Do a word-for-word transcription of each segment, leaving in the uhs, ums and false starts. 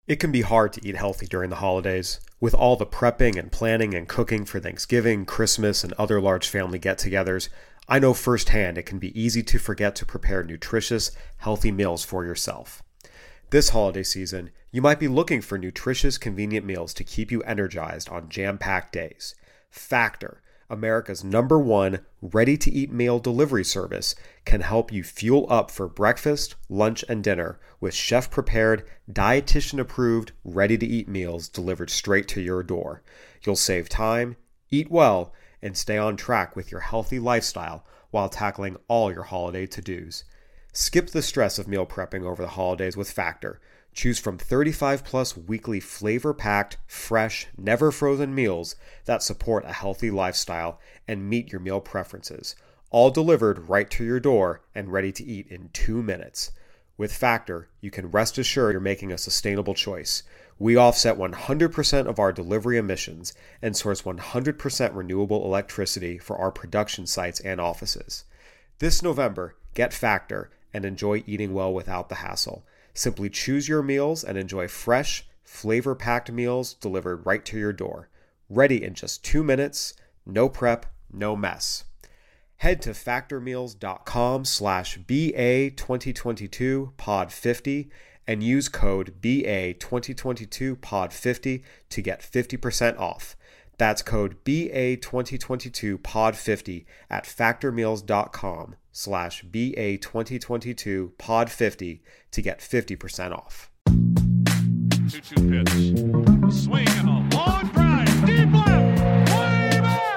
It can be hard to eat healthy during the holidays. With all the prepping and planning and cooking for Thanksgiving, Christmas, and other large family get-togethers, I know firsthand it can be easy to forget to prepare nutritious, healthy meals for yourself. This holiday season, you might be looking for nutritious, convenient meals to keep you energized on jam-packed days. Factor, America's number one ready-to-eat meal delivery service, can help you fuel up for breakfast, lunch, and dinner with chef-prepared, dietitian-approved, ready-to-eat meals delivered straight to your door. You'll save time, eat well, and stay on track with your healthy lifestyle while tackling all your holiday to-dos. Skip the stress of meal prepping over the holidays with Factor. Choose from thirty-five plus weekly flavor-packed, fresh, never-frozen meals that support a healthy lifestyle and meet your meal preferences, all delivered right to your door and ready to eat in two minutes. With Factor, you can rest assured you're making a sustainable choice. We offset one hundred percent of our delivery emissions and source one hundred percent renewable electricity for our production sites and offices. This November, get Factor and enjoy eating well without the hassle. Simply choose your meals and enjoy fresh, flavor-packed meals delivered right to your door. Ready in just two minutes, no prep, no mess. Head to factormeals.com slash BA2022 pod 50 and use code B A twenty twenty-two pod fifty to get fifty percent off. That's code B A twenty twenty-two pod fifty at factormeals.com slash B A twenty twenty-two pod 50 to get fifty percent off. two two pitch. Swing and a long drive. Deep left. Way back.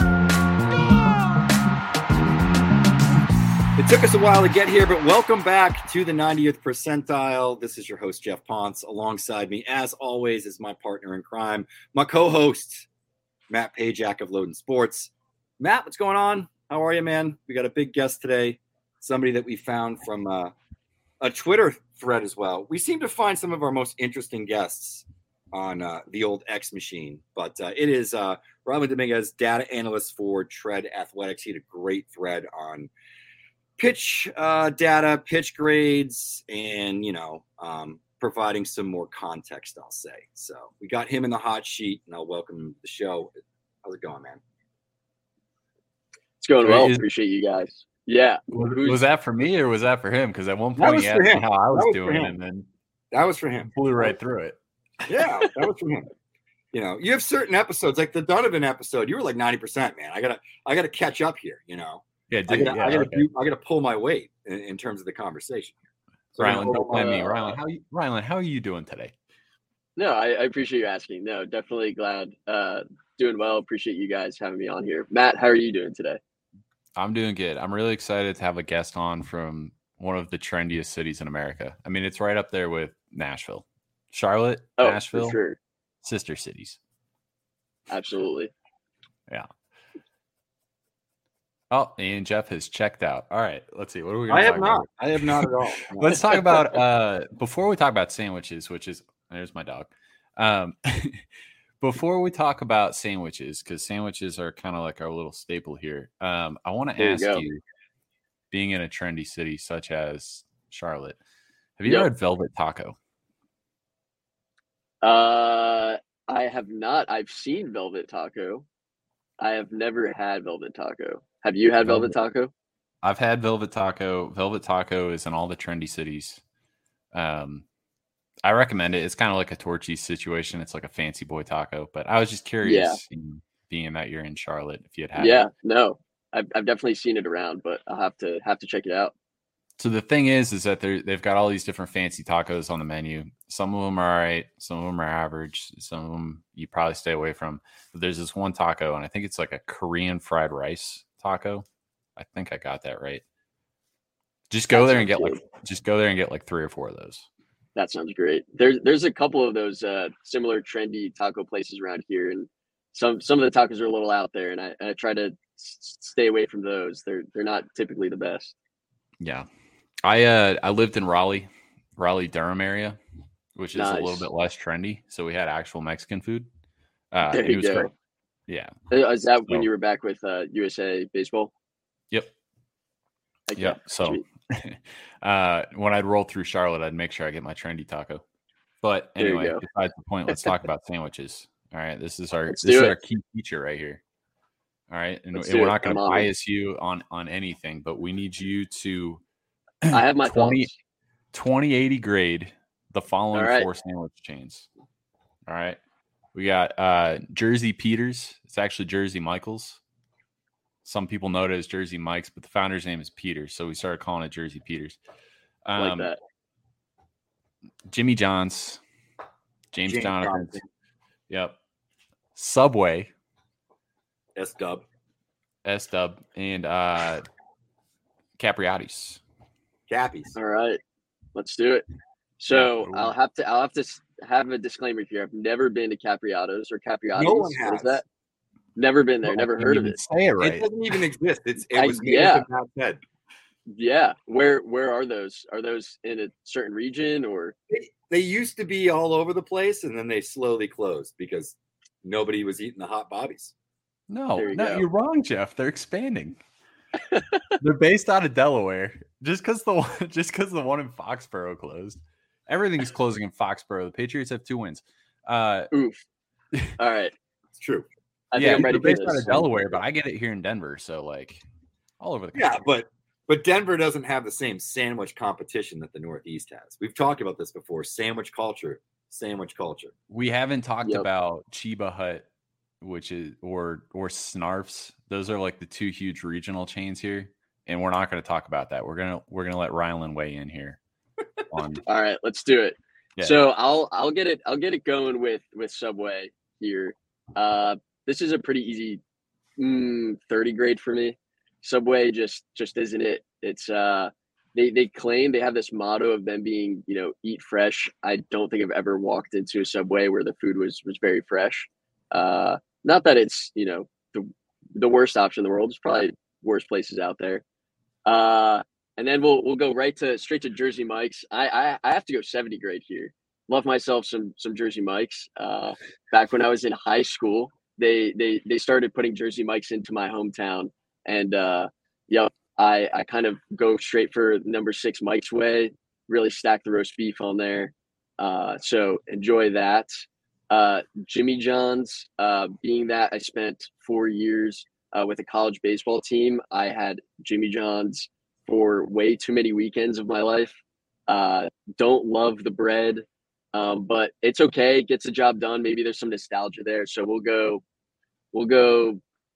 Gone! It took us a while to get here, but welcome back to the ninetieth percentile. This is your host, Jeff Ponce. Alongside me, as always, is my partner in crime, my co-host, Matt Pajak of Loden Sports. Matt, what's going on? How are you, man? We got a big guest today, somebody that we found from uh, a Twitter thread as well. We seem to find some of our most interesting guests on uh, the old X machine, but uh, it is uh, Rylan Dominguez, data analyst for Tread Athletics. He had a great thread on pitch uh, data, pitch grades, and, you know, um, providing some more context, I'll say. So we got him in the hot sheet, and I'll welcome him to the show. How's it going, man? It's going well. Is, Appreciate you guys. Yeah. Was, was that for me or was that for him? Because at one That point was he for asked him. me how I was, That was for doing, him. and then That was for him. flew right through it. Yeah, that was for him. You know, you have certain episodes, like the Donovan episode. You were like ninety percent, man. I gotta, I gotta catch up here. You know, Yeah, I did, gotta, yeah, I, gotta okay. do, I gotta pull my weight in, in terms of the conversation. So, Rylan, don't blame me. uh, Rylan, how you, Rylan, how are you doing today? No, I, I appreciate you asking. No, definitely glad. Uh, doing well. Appreciate you guys having me on here. Matt, how are you doing today? I'm doing good. I'm really excited to have a guest on from one of the trendiest cities in America. I mean, it's right up there with Nashville, Charlotte, Oh, Nashville, for sure. sister cities. Absolutely. Yeah. Oh, and Jeff has checked out. All right, let's see. What are we going I to have talk not. about? I have not at all. Let's talk about uh before we talk about sandwiches, which is there's my dog. Um before we talk about sandwiches, because sandwiches are kind of like our little staple here. Um, I want to There you ask go. you, being in a trendy city such as Charlotte, have you Yep. ever had Velvet Taco? Uh, I have not. I've seen Velvet Taco. I have never had Velvet Taco. Have you had Velvet, Velvet- Taco? I've had Velvet Taco. Velvet Taco is in all the trendy cities. Um, I recommend it. It's kind of like a Torchy's situation. It's like a fancy boy taco. But I was just curious, you know, being that you're in Charlotte, if you had had Yeah. it. No, I've I've definitely seen it around, but I'll have to have to check it out. So the thing is, is that they they've got all these different fancy tacos on the menu. Some of them are all right. Some of them are average. Some of them you probably stay away from. But there's this one taco, and I think it's like a Korean fried rice taco. I think I got that right. Just go That there and sounds get good. like just go there and get like three or four of those. That sounds great. There's there's a couple of those uh, similar trendy taco places around here, and some some of the tacos are a little out there, and I, I try to s- stay away from those. They're they're not typically the best. Yeah. I uh I lived in Raleigh, Raleigh Durham area, which is a Nice. little bit less trendy. So we had actual Mexican food. Uh There and you it was go. great. Yeah. Uh, Is that when So- you were back with uh, U S A Baseball? Yep. Heck Yep. yeah, So sweet. uh when I'd roll through Charlotte, I'd make sure I get my trendy taco. But There you anyway, go. besides the point, let's talk about sandwiches. All right, this is our Let's this do is it. our key feature right here. All right, and, Let's and do we're it. not going I'm to honored. bias you on on anything, but we need you to I have my twenty, thoughts. twenty eighty grade the following All right. four sandwich chains. All right, we got uh, Jersey Peters. It's actually Jersey Michaels. Some people know it as Jersey Mike's, but the founder's name is Peters, so we started calling it Jersey Peters. Um, Like that. Jimmy John's, James, James Jonathan. Johnson. Yep. Subway, S Dub. S Dub, and uh, Capriati's. Cappies. All right, let's do it. So Yeah. I'll have to I'll have to s- have a disclaimer here. I've never been to Capriato's or Capriati's. No one What is has. that? Never been there. I Never can't heard of even it. Say it It right. doesn't even exist. It's it I- was made yeah. up in Matt's head. Yeah. Where where are those? Are those in a certain region or? They, they used to be all over the place, and then they slowly closed because nobody was eating the hot bobbies. No, There you no, go. you're wrong, Jeff. They're expanding. They're based out of Delaware. Just because the one, just because the one in Foxborough closed, everything's closing in Foxborough. The Patriots have two wins. Uh, Oof. All right. It's true. I yeah, think I'm ready they're for based out this. of Delaware, but I get it here in Denver, so like all over the Yeah, country. but but Denver doesn't have the same sandwich competition that the Northeast has. We've talked about this before. Sandwich culture, sandwich culture. we haven't talked Yep. about Chiba Hut, which is or or Snarfs. Those are like the two huge regional chains here, and we're not going to talk about that. We're gonna we're gonna let Rylan weigh in here. On All right, let's do it. yeah. So I'll I'll get it I'll get it going with with Subway here. Uh, this is a pretty easy mm, thirty grade for me. Subway just just isn't it. It's uh they they claim they have this motto of them being, you know, eat fresh. I don't think I've ever walked into a Subway where the food was was very fresh. Uh, not that it's, you know, the the worst option in the world. There's probably worse places out there. Uh, and then we'll we'll go right to straight to Jersey Mike's. I I, I have to go seventy grade here. Love myself some some Jersey Mike's. Uh, back when I was in high school, they they they started putting Jersey Mike's into my hometown, and uh, yeah, I I kind of go straight for number six Mike's Way. Really stack the roast beef on there. Uh, so enjoy that. Uh, Jimmy John's, uh, being that I spent four years uh, with a college baseball team, I had Jimmy John's for way too many weekends of my life. Uh, don't love the bread, um, but it's okay. It gets the job done. Maybe there's some nostalgia there, so we'll go, we'll go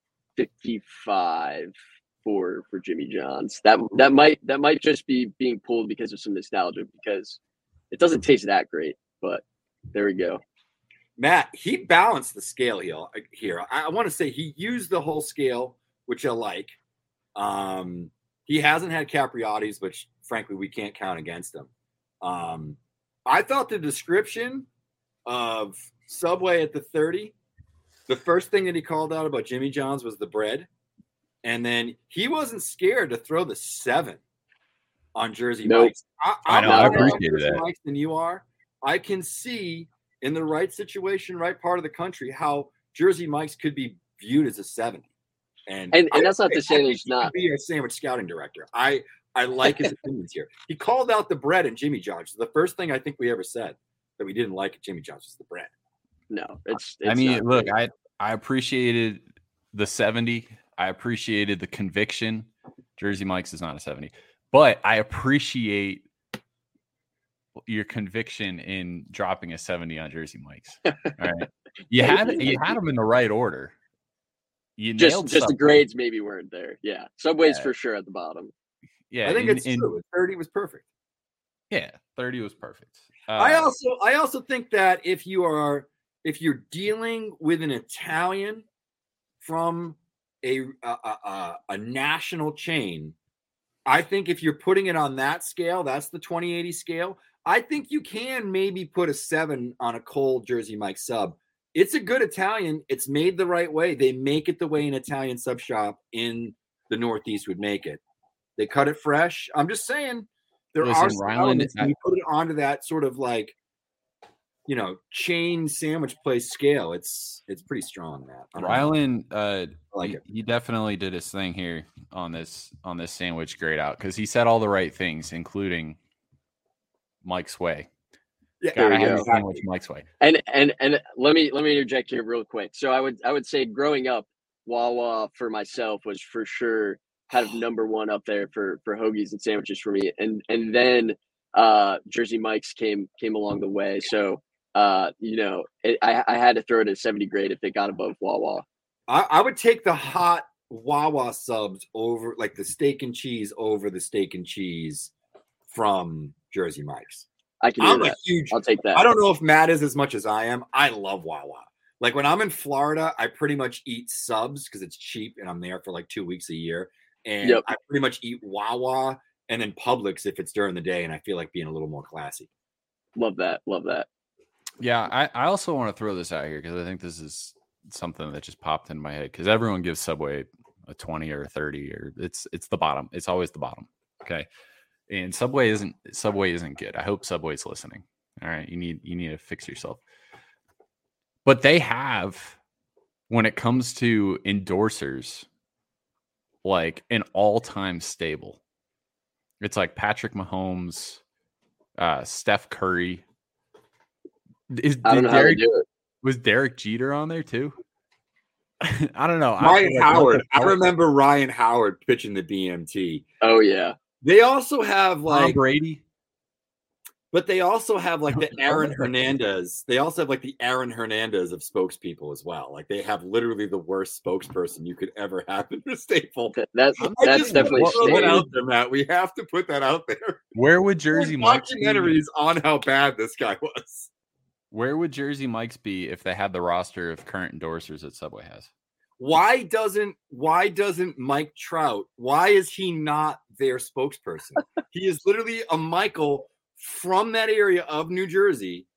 fifty-five for for Jimmy John's. That that might that might just be being pulled because of some nostalgia because it doesn't taste that great. But there we go. Matt, he balanced the scale here. Here, I, I want to say he used the whole scale, which I like. Um, he hasn't had Capriati's, which frankly we can't count against him. Um, I thought the description of Subway at the thirty, the first thing that he called out about Jimmy John's was the bread, and then he wasn't scared to throw the seven on Jersey Nope. Mike's. I, I I'm know, I more on appreciated Jersey that. Mike's than you are. I can see in the right situation, right part of the country, how Jersey Mike's could be viewed as a seventy. And And- and I- that's not to I say think there's he not. could be a sandwich scouting director. I I like his opinions here. He called out the bread and Jimmy John's. The first thing I think we ever said that we didn't like at Jimmy John's was the bread. No, it's. it's I mean, not look, great. I I appreciated the seventy. I appreciated the conviction. Jersey Mike's is not a seventy, but I appreciate your conviction in dropping a seventy on Jersey Mike's. All right, you had you had them in the right order. You just nailed just the something. grades maybe weren't there. Yeah, Subway's Yeah. for sure at the bottom. Yeah, I think and- it's and- true. thirty was perfect. Yeah, thirty was perfect. Uh, I also I also think that if you are if you're dealing with an Italian from a a, a, a national chain, I think if you're putting it on that scale, that's the twenty eighty scale. I think you can maybe put a seven on a cold Jersey Mike sub. It's a good Italian. It's made the right way. They make it the way an Italian sub shop in the Northeast would make it. They cut it fresh. I'm just saying there Listen, are some Ryland, elements when I- you put it onto that sort of like, you know, chain sandwich place scale. It's it's pretty strong, Matt. I don't know. Rylan, uh, I like he, it. he definitely did his thing here on this on this sandwich grade out because he said all the right things, including Mike's Way. Yeah, There Gotta we have go. your sandwich Mike's way. And and and let me let me interject here real quick. So I would I would say growing up, Wawa for myself was for sure kind of number one up there for for hoagies and sandwiches for me. And and then uh, Jersey Mike's came came along the way. So uh, you know, it, I I had to throw it at seventy grade if it got above Wawa. I, I would take the hot Wawa subs over, like the steak and cheese over the steak and cheese from Jersey Mike's. I can do I'm a that. huge. I'll take that. I don't know if Matt is as much as I am. I love Wawa. Like when I'm in Florida, I pretty much eat subs because it's cheap and I'm there for like two weeks a year. And Yep. I pretty much eat Wawa and then Publix if it's during the day and I feel like being a little more classy. Love that. Love that. Yeah, I, I also want to throw this out here because I think this is something that just popped in my head because everyone gives Subway a twenty or a thirty, or it's it's the bottom. It's always the bottom. Okay. And Subway isn't Subway isn't good. I hope Subway's listening. All right. You need you need to fix yourself. But they have, when it comes to endorsers, like an all-time stable. It's like Patrick Mahomes, uh, Steph Curry. Is, I don't know Derek, how to do it. Was Derek Jeter on there too? I don't know. I Ryan feel like Howard. what I the fuck? remember Ryan Howard pitching the B M T. Oh yeah. They also have Tom like, Brady. but they also have like the Tom Aaron Brady. Hernandez. They also have like the Aaron Hernandez of spokespeople as well. Like they have literally the worst spokesperson you could ever have in a staple. That, that's I that's just definitely want to throw that staying. out there, Matt. We have to put that out there. Where would There's Jersey Mike's be? documentaries on how bad this guy was. Where would Jersey Mike's be if they had the roster of current endorsers that Subway has? Why doesn't why doesn't Mike Trout, why is he not their spokesperson? He is literally a Michael from that area of New Jersey.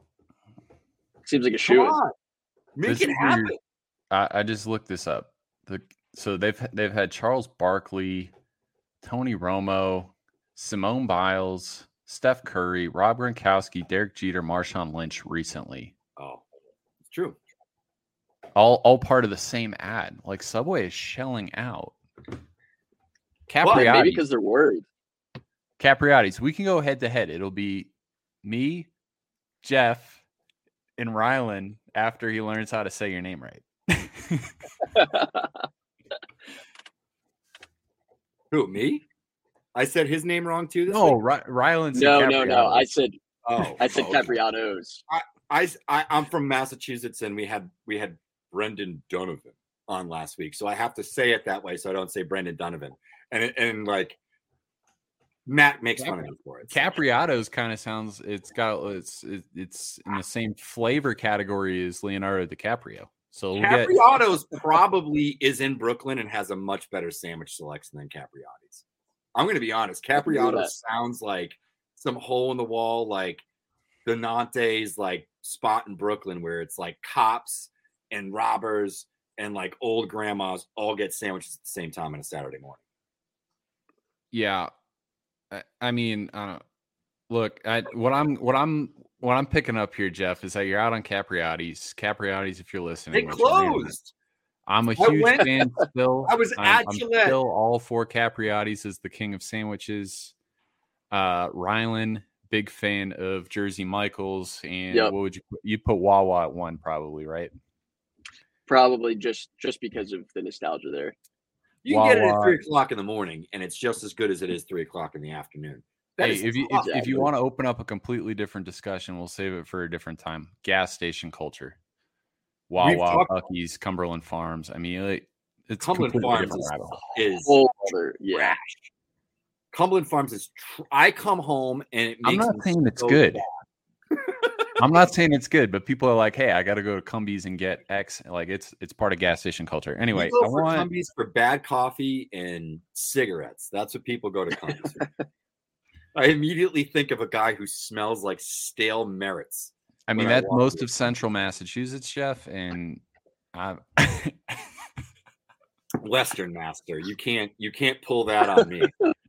Seems like a Come shoe. on. Make This it is happen. weird. I, I just looked this up. The so they've they've had Charles Barkley, Tony Romo, Simone Biles, Steph Curry, Rob Gronkowski, Derek Jeter, Marshawn Lynch recently. Oh, it's true. All all part of the same ad. Like Subway is shelling out. Why? Capriati's, Maybe because they're worried. Capriati's. We can go head to head. It'll be me, Jeff, and Rylan after he learns how to say your name right. Who, me? I said his name wrong too this No, week? Ry- Rylan said No, no, no. I Capriati's. said Oh, I said oh, okay. Capriatos. I, I, I'm from Massachusetts, and we had we had Brendan Donovan on last week, so I have to say it that way, so I don't say Brendan Donovan. And it- and like Matt makes fun of me for it. so. Capriato's kind of sounds. It's got. It's it, it's in the same flavor category as Leonardo DiCaprio. So we'll get. Capriato's probably is in Brooklyn and has a much better sandwich selection than Capriati's. I'm going to be honest. can believe that. Capriato's sounds like some hole in the wall, like the Nantes like spot in Brooklyn where it's like cops and robbers and like old grandmas all get sandwiches at the same time on a Saturday morning. Yeah, I, I mean, uh, look, I, what I'm what I'm what I'm picking up here, Jeff, is that you're out on Capriati's. Capriati's, if you're listening, They which I am. closed. I'm a I huge went- fan still. I was I'm, at I'm Gillette. still all for Capriati's as the king of sandwiches. Uh, Rylan, big fan of Jersey Michaels, and Yep. what would you put? You put Wawa at one, probably, right? Probably just just because of the nostalgia there. You can get it at Wawa. three o'clock in the morning, and it's just as good as it is three o'clock in the afternoon. That Hey, is if you tough. if, if you Exactly. want to open up a completely different discussion, we'll save it for a different time. Gas station culture, Wawa, talked- Buc-ee's, Cumberland Farms. I mean, like, it's Cumberland completely Farms different is, rabbit hole. is Whole other, yeah. trash. Cumberland Farms is. Tr- I come home and it I'm makes not me saying it's so good. sad. I'm not saying it's good, but people are like, "Hey, I got to go to Cumbies and get X." Like it's it's part of gas station culture. Anyway, You go I for want Cumbies for bad coffee and cigarettes. That's what people go to Cumbies for. I immediately think of a guy who smells like stale merits. I mean, when I that's walk most in. of central Massachusetts, Jeff, and I Western Master. You can't you can't pull that on me.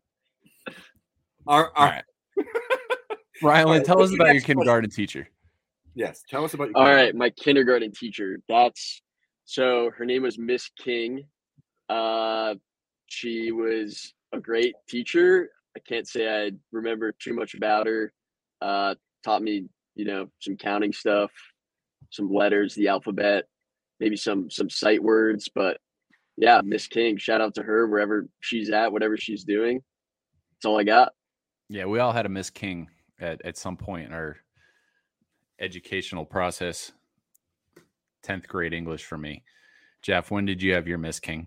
Our, All our, right. Rylan, right, tell what's us the about your next question? kindergarten teacher. Yes, tell us about your All right, my kindergarten teacher. That's so her name was Miss King. Uh, she was a great teacher. I can't say I remember too much about her. Uh, taught me you know, some counting stuff, some letters, the alphabet, maybe some some sight words. But yeah, Miss King, shout out to her wherever she's at, whatever she's doing. That's all I got. Yeah, we all had a Miss King at, at some point in our educational process. tenth grade English for me. Jeff, when did you have your Miss King?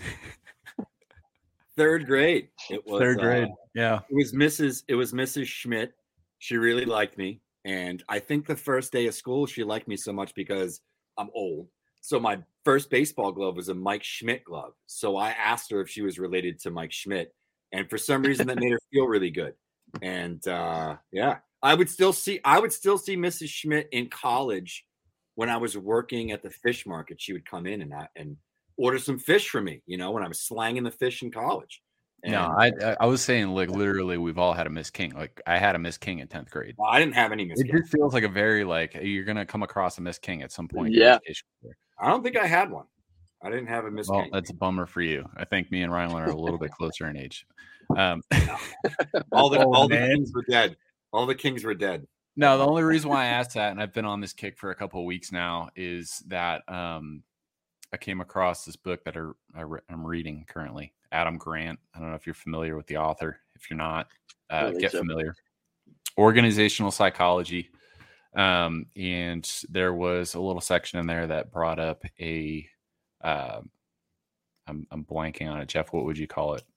Third grade. It was Third grade. Uh, yeah. It was Missus It was Missus Schmidt. She really liked me. And I think the first day of school, she liked me so much because I'm old. So my first baseball glove was a Mike Schmidt glove. So I asked her if she was related to Mike Schmidt. And for some reason that made her feel really good. And uh, yeah, I would still see, I would still see Missus Schmidt in college when I was working at the fish market. She would come in and, and order some fish for me, you know, when I was slanging the fish in college. And, no, I I was saying like literally we've all had a Miss King. Like I had a Miss King in tenth grade. Well, I didn't have any Miss It King. just feels like a very like you're gonna come across a Miss King at some point. in Yeah. education. I don't think I had one. I didn't have a Miss Well, King. that's a bummer for you. I think me and Rylan are a little bit closer in age. Um, all the Oh, all the man. kings were dead. All the kings were dead. No, the only reason why I asked that, and I've been on this kick for a couple of weeks now, is that um, I came across this book that I, I re- I'm reading currently. Adam Grant. I don't know if you're familiar with the author. If you're not, I uh, don't think get so. familiar. Organizational psychology. Um, and there was a little section in there that brought up a, uh, I'm, I'm blanking on it. Jeff, what would you call it?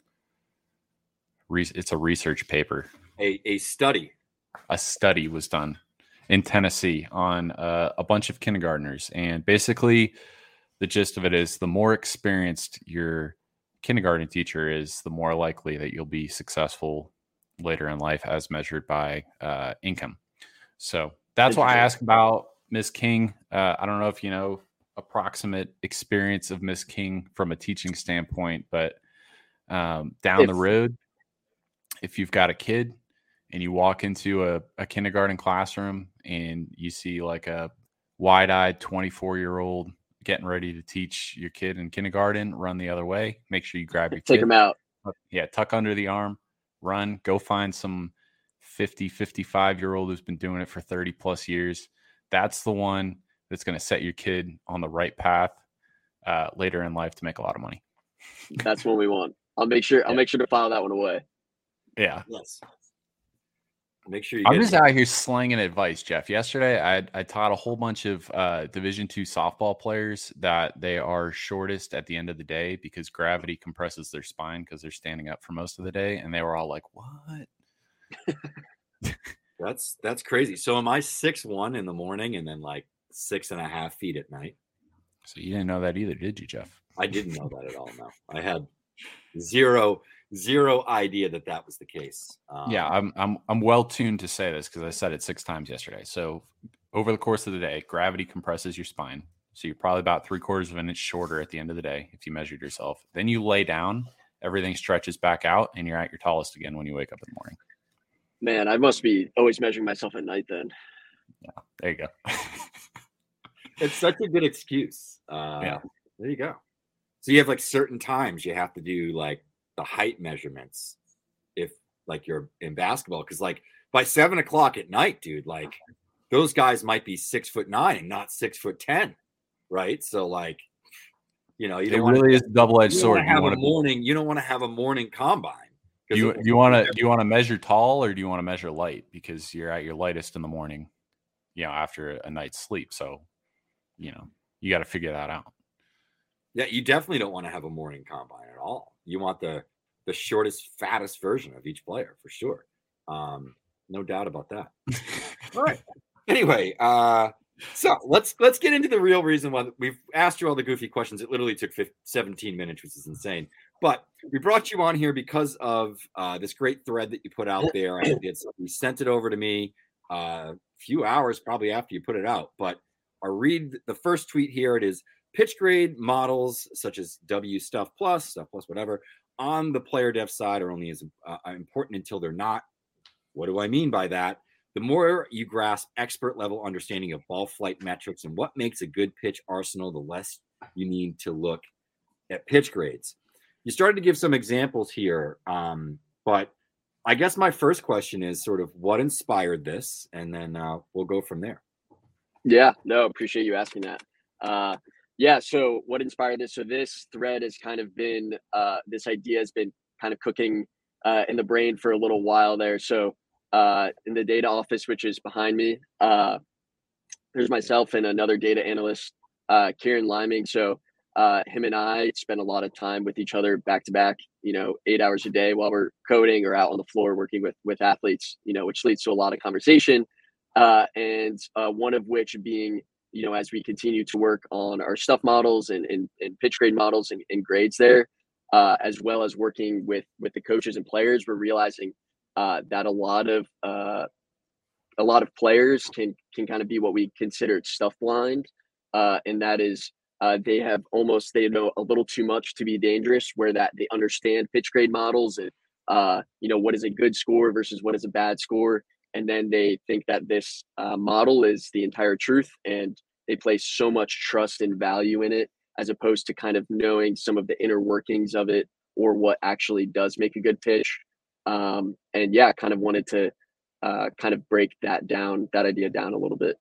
Re- it's a research paper. A a study. A study was done in Tennessee on uh, a bunch of kindergartners. And basically the gist of it is the more experienced your kindergarten teacher is, the more likely that you'll be successful later in life as measured by uh, income. So that's why I asked about Miss King. Uh, I don't know if you know approximate experience of Miss King from a teaching standpoint, but um, down If- the road, if you've got a kid and you walk into a, a kindergarten classroom and you see like a wide-eyed twenty-four-year-old getting ready to teach your kid in kindergarten, run the other way. Make sure you grab your Take kid. them out. Yeah, tuck under the arm, run, go find some fifty, fifty-five-year-old who's been doing it for thirty plus years. That's the one that's going to set your kid on the right path uh, later in life to make a lot of money. That's what we want. I'll make sure. I'll Yeah. make sure to file that one away. Yeah. Yes. Make sure you I'm get just out here slanging advice, Jeff. Yesterday, I, I taught a whole bunch of uh, Division two softball players that they are shortest at the end of the day because gravity compresses their spine because they're standing up for most of the day. And they were all like, what? That's that's crazy. So am I six one in the morning and then like six and a half feet at night? So you didn't know that either, did you, Jeff? I didn't know that at all. No, I had zero zero idea that that was the case. Um, Yeah, I'm I'm I'm well tuned to say this because I said it six times yesterday. So over the course of the day, gravity compresses your spine. So you're probably about three quarters of an inch shorter at the end of the day if you measured yourself. Then you lay down, everything stretches back out, and you're at your tallest again when you wake up in the morning. Man, I must be always measuring myself at night then. There you go. it's such a good excuse. Uh, Yeah. There you go. So you have like certain times you have to do like the height measurements if like you're in basketball. Cause like by seven o'clock at night, dude, like those guys might be six foot nine and not six foot ten. Right. So like, you know, you It don't want really is a double-edged to sword. have You a want to morning, you don't want to have a morning combine. 'Cause you, it will- you want to do you want to measure tall or do you want to measure light because you're at your lightest in the morning, you know, after a night's sleep. So, you know, you got to figure that out. Yeah, you definitely don't want to have a morning combine at all. You want the the shortest, fattest version of each player for sure. Um, no doubt about that. All right. Anyway, uh, so let's let's get into the real reason why we've asked you all the goofy questions. It literally took fifteen, seventeen minutes, which is insane. But we brought you on here because of uh, this great thread that you put out there. I did some, you sent it over to me uh, a few hours probably after you put it out. But I'll read the first tweet here. It is pitch grade models such as W Stuff Plus, Stuff Plus, whatever, on the player dev side are only as uh, important until they're not. What do I mean by that? The more you grasp expert level understanding of ball flight metrics and what makes a good pitch arsenal, the less you need to look at pitch grades. You started to give some examples here, um, but I guess my first question is sort of what inspired this, and then uh, we'll go from there. Yeah, no, appreciate you asking that. Uh, yeah, so what inspired this? So this thread has kind of been, uh, this idea has been kind of cooking uh, in the brain for a little while there. So uh, in the data office, which is behind me, uh, there's myself and another data analyst, uh, Kieran Liming. So uh, him and I spend a lot of time with each other back to back, you know, eight hours a day while we're coding or out on the floor working with with athletes, you know, which leads to a lot of conversation. Uh, and uh, one of which being, you know, as we continue to work on our stuff models and, and, and pitch grade models and, and grades there, uh, as well as working with with the coaches and players, we're realizing uh, that a lot of uh, a lot of players can can kind of be what we consider stuff blind, uh, and that is uh, they have almost they know a little too much to be dangerous, where that they understand pitch grade models and uh, you know what is a good score versus what is a bad score. And then they think that this uh, model is the entire truth, and they place so much trust and value in it, as opposed to kind of knowing some of the inner workings of it or what actually does make a good pitch. Um, and yeah, kind of wanted to uh, kind of break that down, that idea down a little bit.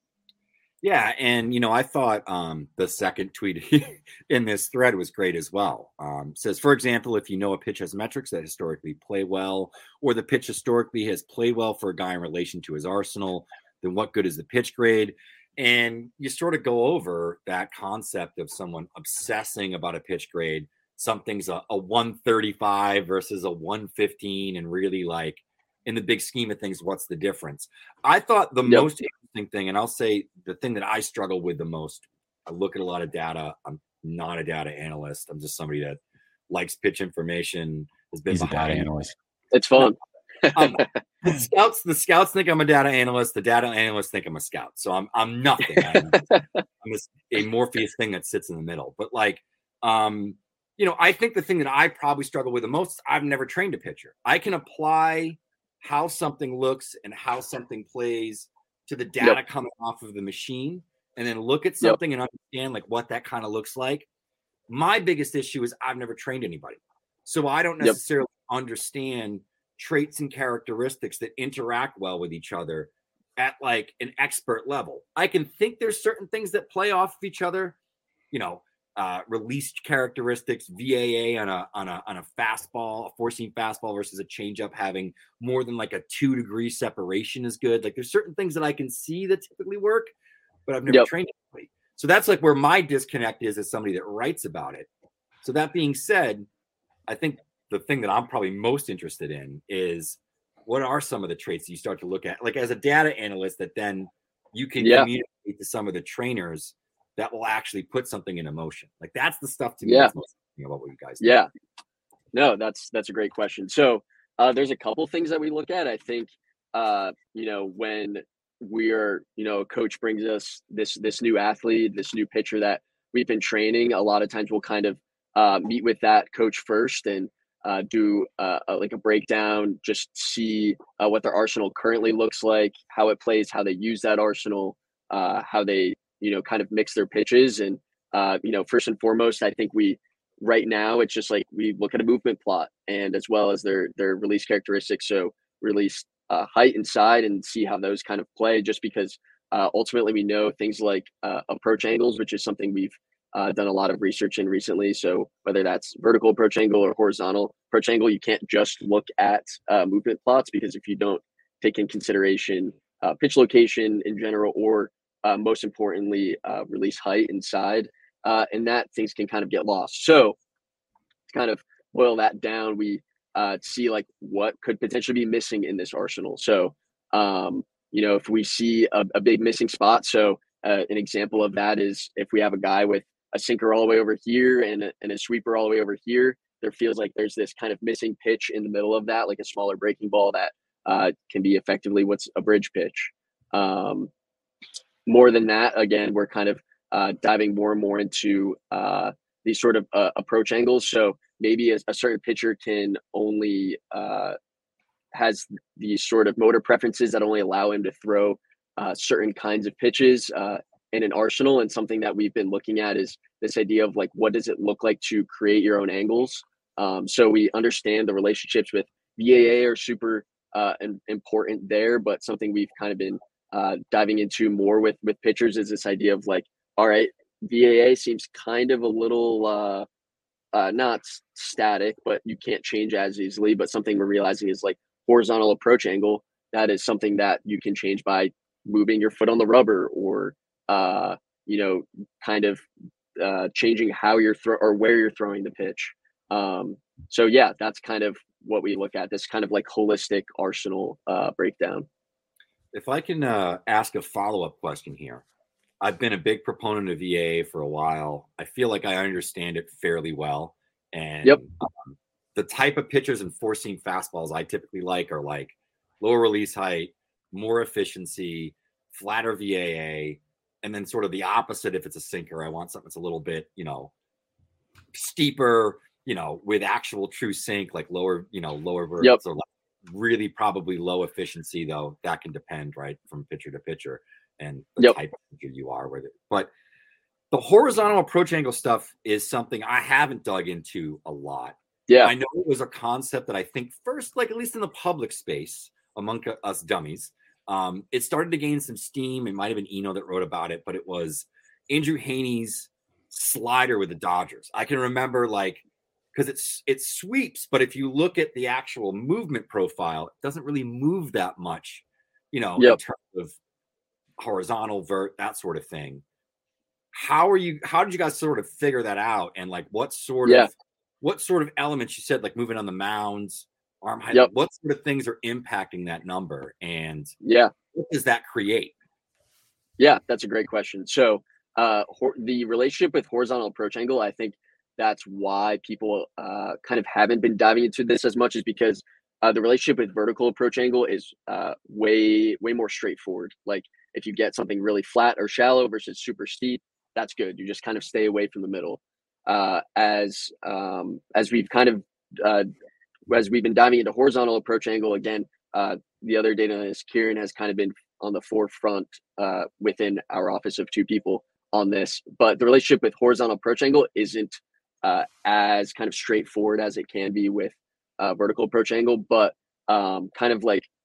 Yeah, and you know, I thought um, the second tweet in this thread was great as well. Um, says, for example, if you know a pitch has metrics that historically play well, or the pitch historically has played well for a guy in relation to his arsenal, then what good is the pitch grade? And you sort of go over that concept of someone obsessing about a pitch grade. Something's a, a one thirty-five versus a one fifteen, and really like, in the big scheme of things, what's the difference? I thought the yep. most interesting thing, and I'll say the thing that I struggle with the most, I look at a lot of data. I'm not a data analyst. I'm just somebody that likes pitch information. Has been He's a data analyst. It's fun. um, the scouts, the scouts think I'm a data analyst. The data analysts think I'm a scout. So I'm I'm nothing. I'm, I'm this amorphous thing that sits in the middle. But like, um, you know, I think the thing that I probably struggle with the most, I've never trained a pitcher. I can apply how something looks and how something plays to the data yep. coming off of the machine, and then look at something yep. and understand like what that kind of looks like. My biggest issue is I've never trained anybody. So I don't necessarily yep. understand traits and characteristics that interact well with each other at like an expert level. I can think there's certain things that play off of each other, you know, Uh, released characteristics, V A A on a on a on a fastball, a four-seam fastball versus a changeup having more than like a two degree separation is good. Like there's certain things that I can see that typically work, but I've never yep. trained anybody. So that's like where my disconnect is as somebody that writes about it. So that being said, I think the thing that I'm probably most interested in is what are some of the traits that you start to look at, like as a data analyst, that then you can yeah. communicate to some of the trainers that will actually put something in motion. Like that's the stuff to me. Yeah. That's most interesting about what you guys do. Yeah. No, that's, that's a great question. So uh, there's a couple things that we look at. I think, uh, you know, when we are, you know, a coach brings us this, this new athlete, this new pitcher that we've been training, a lot of times we'll kind of uh, meet with that coach first and uh, do uh, a, like a breakdown, just see uh, what their arsenal currently looks like, how it plays, how they use that arsenal, uh, how they, you know, kind of mix their pitches. And, uh, you know, first and foremost, I think we, right now, it's just like we look at a movement plot and as well as their, their release characteristics. So release uh, height and side and see how those kind of play, just because uh, ultimately we know things like uh, approach angles, which is something we've uh, done a lot of research in recently. So whether that's vertical approach angle or horizontal approach angle, you can't just look at uh, movement plots, because if you don't take in consideration uh, pitch location in general, or Uh, most importantly, uh, release height inside, uh, and that things can kind of get lost. So to kind of boil that down, we uh, see like what could potentially be missing in this arsenal. So, um, you know, if we see a, a big missing spot, so uh, an example of that is if we have a guy with a sinker all the way over here and a, and a sweeper all the way over here, there feels like there's this kind of missing pitch in the middle of that, like a smaller breaking ball that uh, can be effectively what's a bridge pitch. Um, More than that, again, we're kind of uh, diving more and more into uh, these sort of uh, approach angles. So maybe a, a certain pitcher can only uh, has these sort of motor preferences that only allow him to throw uh, certain kinds of pitches uh, in an arsenal. And something that we've been looking at is this idea of like, what does it look like to create your own angles? Um, so we understand the relationships with V A A are super uh, important there, but something we've kind of been uh, diving into more with with pitchers is this idea of like, all right, V A A seems kind of a little uh, uh, not static, but you can't change as easily. But something we're realizing is like horizontal approach angle. That is something that you can change by moving your foot on the rubber, or uh, you know, kind of uh, changing how you're throw or where you're throwing the pitch. Um, so yeah, that's kind of what we look at. This kind of like holistic arsenal uh, breakdown. If I can uh, ask a follow-up question here. I've been a big proponent of V A A for a while. I feel like I understand it fairly well. And yep. um, the type of pitchers and four-seam fastballs I typically like are like lower release height, more efficiency, flatter V A A, and then sort of the opposite if it's a sinker. I want something that's a little bit, you know, steeper, you know, with actual true sink, like lower, you know, lower verts, yep. or like really probably low efficiency, though. That can depend, right, from pitcher to pitcher and the yep. type of pitcher you are with it. But the horizontal approach angle stuff is something I haven't dug into a lot. Yeah. I know it was a concept that I think first, like at least in the public space among us dummies, um, it started to gain some steam. It might have been Eno that wrote about it, but it was Andrew Haney's slider with the Dodgers. I can remember like, because it's it sweeps, but if you look at the actual movement profile, it doesn't really move that much, you know, yep. in terms of horizontal vert, that sort of thing. How are you, how did you guys sort of figure that out? And like, what sort yeah. of, what sort of elements you said, like moving on the mounds, arm height, yep. what sort of things are impacting that number? And yeah, what does that create? Yeah, that's a great question. So uh, hor- the relationship with horizontal approach angle, I think that's why people uh, kind of haven't been diving into this as much, is because uh, the relationship with vertical approach angle is uh, way, way more straightforward. Like if you get something really flat or shallow versus super steep, that's good. You just kind of stay away from the middle. Uh, as um, as we've kind of uh, as we've been diving into horizontal approach angle again, uh, the other data analyst Kieran has kind of been on the forefront uh, within our office of two people on this. But the relationship with horizontal approach angle isn't uh, as kind of straightforward as it can be with uh, vertical approach angle. But um, kind of like,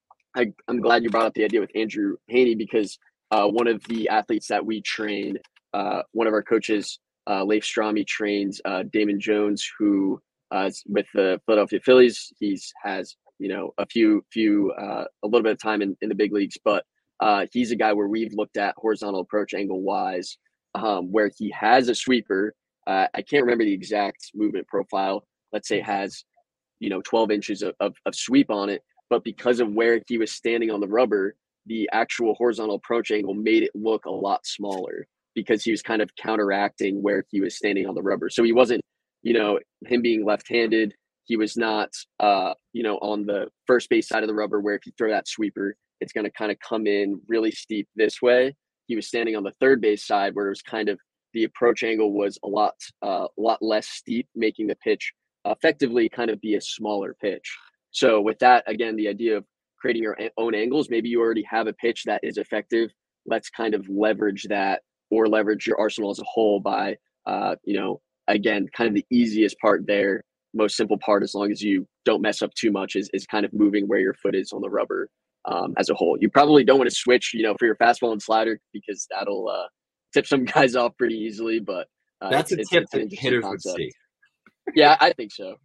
I, I'm glad you brought up the idea with Andrew Haney, because uh, one of the athletes that we train, uh, one of our coaches, uh, Leif Strami, trains uh, Damon Jones, who uh, is with the Philadelphia Phillies. He's has, you know, a few, few, uh, a little bit of time in, in the big leagues, but uh, he's a guy where we've looked at horizontal approach angle wise, um, where he has a sweeper. Uh, I can't remember the exact movement profile. Let's say it has, you know, twelve inches of, of, of sweep on it, but because of where he was standing on the rubber, the actual horizontal approach angle made it look a lot smaller because he was kind of counteracting where he was standing on the rubber. So he wasn't, you know, him being left-handed, he was not, uh, you know, on the first base side of the rubber where if you throw that sweeper, it's going to kind of come in really steep this way. He was standing on the third base side where it was kind of the approach angle was a lot, uh, a lot less steep, making the pitch effectively kind of be a smaller pitch. So with that, again, the idea of creating your own angles, maybe you already have a pitch that is effective. Let's kind of leverage that, or leverage your arsenal as a whole by, uh, you know, again, kind of the easiest part there, most simple part, as long as you don't mess up too much, is, is kind of moving where your foot is on the rubber um, as a whole. You probably don't want to switch, you know, for your fastball and slider, because that'll uh, tip some guys off pretty easily. But uh, that's it's, a it's, tip it's an that hitters concept. would see. Yeah, I think so.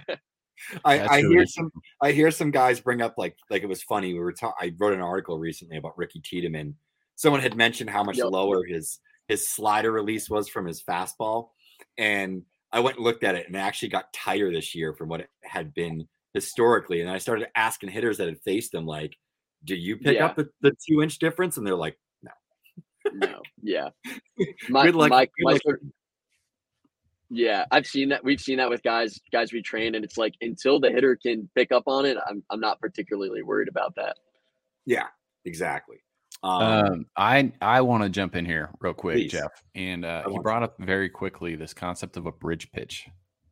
I, I really hear some I hear some guys bring up like like it was funny. We were ta- I wrote an article recently about Ricky Tiedemann. Someone had mentioned how much Yep. lower his his slider release was from his fastball, and I went and looked at it, and it actually got tighter this year from what it had been historically. And I started asking hitters that had faced him, like, "Do you pick Yeah. up the, the two inch difference?" And they're like, "No, No, yeah. My, good luck." my, good my luck. sort- yeah, I've seen that. We've seen that with guys, guys we train, and it's like until the hitter can pick up on it, I'm, I'm not particularly worried about that. Yeah, exactly. Um, Um, I I want to jump in here real quick, Please. Jeff. And uh, I he want brought up very quickly this concept of a bridge pitch,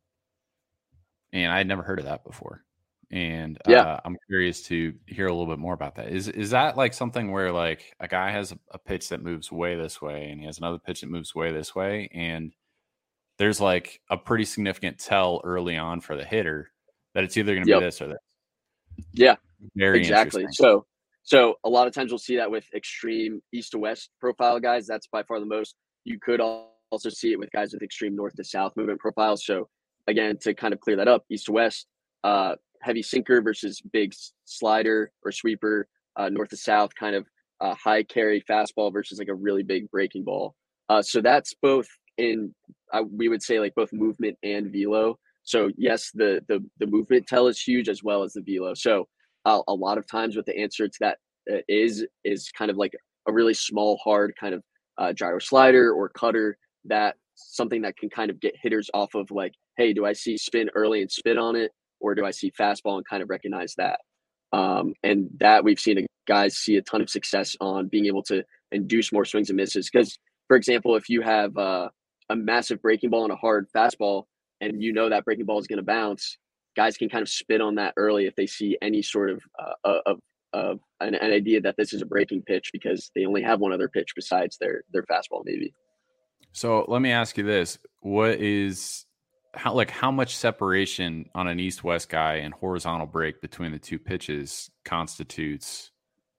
and I had never heard of that before. And uh, Yeah. I'm curious to hear a little bit more about that. Is is that like something where like a guy has a, a pitch that moves way this way, and he has another pitch that moves way this way, and there's like a pretty significant tell early on for the hitter that it's either going to Yep. be this or that. Yeah, Very exactly. interesting. So, so a lot of times we'll see that with extreme east to west profile guys. That's by far the most. You could also see it with guys with extreme north to south movement profiles. So, again, to kind of clear that up, east to west, uh, heavy sinker versus big slider or sweeper, uh, north to south, kind of uh, high carry fastball versus like a really big breaking ball. Uh, so that's both in, uh, we would say like both movement and velo. So yes, the the the movement tell is huge as well as the velo. So uh, a lot of times what the answer to that uh, is is kind of like a really small, hard kind of uh, gyro slider or cutter, that something that can kind of get hitters off of like, hey, do I see spin early and spit on it, or do I see fastball and kind of recognize that? Um, and that we've seen guys see a ton of success on being able to induce more swings and misses. Because, for example, if you have uh, a massive breaking ball and a hard fastball, and you know that breaking ball is going to bounce, guys can kind of spit on that early if they see any sort of uh, of, of an, an idea that this is a breaking pitch, because they only have one other pitch besides their their fastball maybe. So let me ask you this: what is how like how much separation on an east-west guy and horizontal break between the two pitches constitutes,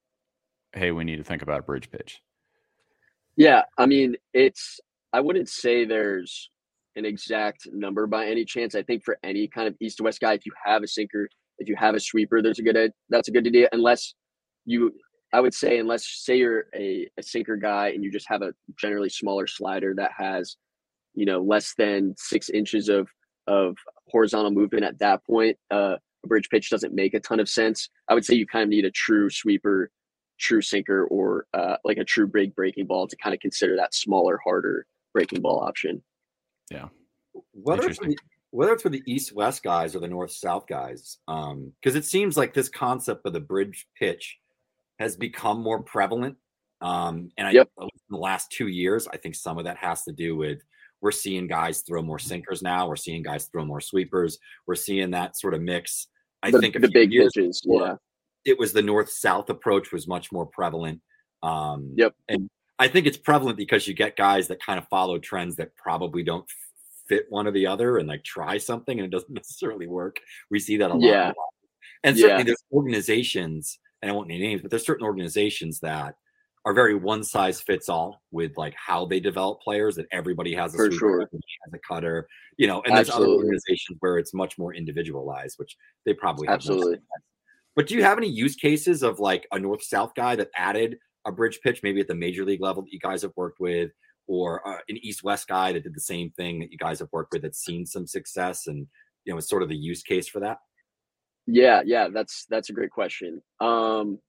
hey, we need to think about a bridge pitch? Yeah, I mean, it's I wouldn't say there's an exact number by any chance. I think for any kind of east to west guy, if you have a sinker, if you have a sweeper, there's a good that's a good idea. Unless you, I would say, unless say you're a, a sinker guy and you just have a generally smaller slider that has, you know, less than six inches of of horizontal movement. At that point, uh, a bridge pitch doesn't make a ton of sense. I would say you kind of need a true sweeper, true sinker, or uh, like a true big breaking ball to kind of consider that smaller, harder breaking ball option. Yeah. Whether it's, the, whether it's for the east-west guys or the north-south guys, because um, it seems like this concept of the bridge pitch has become more prevalent. Um, and I, yep. in the last two years, I think some of that has to do with we're seeing guys throw more sinkers now. We're seeing guys throw more sweepers. We're seeing that sort of mix. I the, think a the few big years pitches, before, yeah. It was the north-south approach was much more prevalent. Um, yep. And I think it's prevalent because you get guys that kind of follow trends that probably don't fit one or the other and like try something and it doesn't necessarily work. We see that a lot. Yeah. A lot. And certainly yeah. there's organizations, and I won't name names, but there's certain organizations that are very one size fits all with like how they develop players, that everybody has a For sweeper, sure. everybody has a cutter, you know, and there's Absolutely. other organizations where it's much more individualized, which they probably have. Absolutely. But do you have any use cases of like a north-south guy that added a bridge pitch, maybe at the major league level that you guys have worked with, or uh, an east-west guy that did the same thing that you guys have worked with that's seen some success, and you know, it's sort of the use case for that? Yeah, yeah, that's that's a great question. Um,